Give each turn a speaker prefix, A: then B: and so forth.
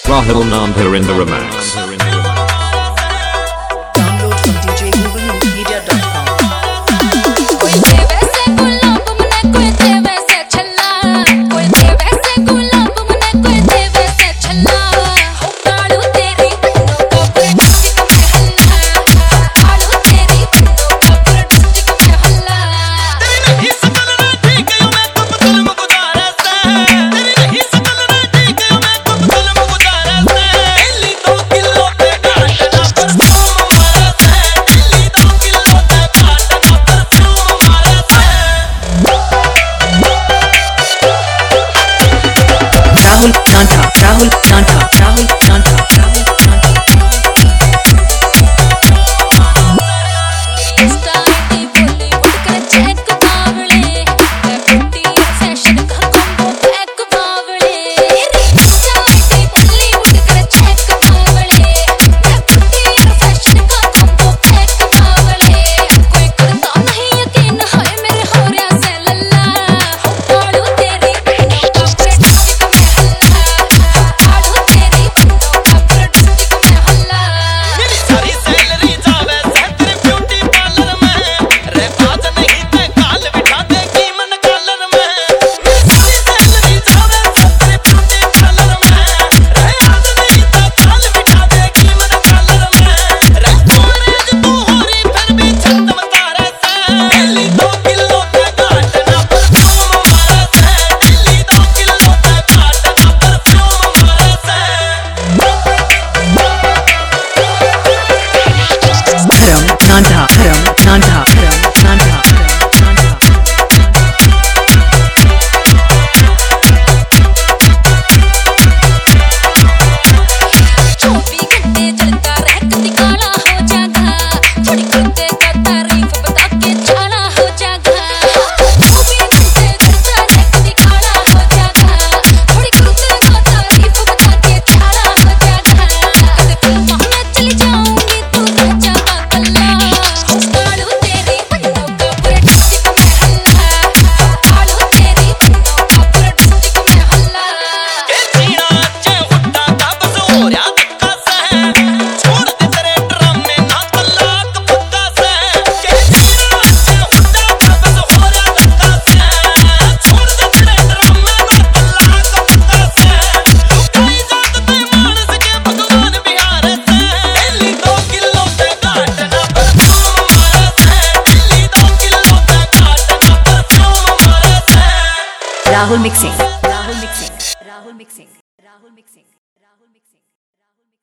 A: Rahul Nandha in the remix.
B: Download from djgooglemedia.com.
C: कोई देवे से गुलाब मने कोई देवे से छल्ला, कोई देवे से गुलाब मने कोई देवे से छल्ला। हो कालू तेरी बंदों का पर डिस्ट्रिक्ट में हल्ला, कालू तेरी बंदों का पर डिस्ट्रिक्ट में हल्ला।
D: तेरी नहीं सकल ना ठीक है मैं तो कलम गुजारा से, तेरी नहीं सकल ना ठीक है मैं तो कलम गुजारा से। दिल्ली 2 किलो पे काटना परफ्यूम मारा से, दिल्ली 2 किलो पे काटना परफ्यूम मारा से।
B: Rahul Nandha, Rahul Nandha, Rahul Nandha, Rahul Nandha.
C: Insta ID Bollywood का चेक बावले, मैं ब्यूटी फैशन का कॉम्बो पैक बावले। इंस्टा आईडी बॉलीवुड का चेक बावले, मैं ब्यूटी फैशन का कॉम्बो पैक बावले। कोई करता नहीं यकीन है मेरे होरिया से लल्ला, हो कालू तेरी बंदों का पर डिस्ट्रिक्ट में हल्ला, कालू तेरी बंदों का पर डिस्ट्रिक्ट में हल्ला।
D: मेरी सारी सैलरी जावे से तेरे ब्यूटी पार्लर में, रे बात नहीं ते काल बिठा देगी मन कॉलर में। मेरी सारी सैलरी जावे से तेरे ब्यूटी पार्लर में, रे बात नहीं ते काल बिठा देगी मन कॉलर में। रे कॉलेज तू होरी फिर भी छंद मतारे से, दिल्ली 2 किलो पे काटना परफ्यूम मारा से, दिल्ली 2 किलो पे काटना परफ्यूम मारा से।
B: Dharam Nandha, Dharam Nandha, Dharam Nandha, Dharam Nandha.
C: 24 घंटे जलता रह कभी काला हो जागा, थोड़ी करते का तारीफ बता के छाला हो जागा। 24 घंटे जलता रह कभी काला हो जागा, थोड़ी करते का तारीफ बता के छाला हो जागा। कभी फिल्मों में चली जाऊंगी तू रह जागा कल्ला, हो कालू तेरी बंदों का पूरे डिस्ट्रिक्ट में हल्ला, हो कालू तेरी बंदों का पूरे डिस्ट्रिक्ट में हल्ला।
D: के जीना चे हुड्डा दा बस हो रहा धक्का से, छोड़ दे तेरे ड्रामे ना तलाक पक्का से। के जीना चे हुड्डा दा बस हो रहा धक्का से, छोड़ दे तेरे ड्रामे ना तलाक पक्का से। लुटाई जात ते मानस के भगवान बिहार से, दिल्ली 2 किलो पे काटना परफ्यूम मारा से, दिल्ली 2 किलो पे काटना परफ्यूम मारा से।
B: Rahul mixing, Rahul mixing, Rahul mixing, Rahul mixing, Rahul mixing.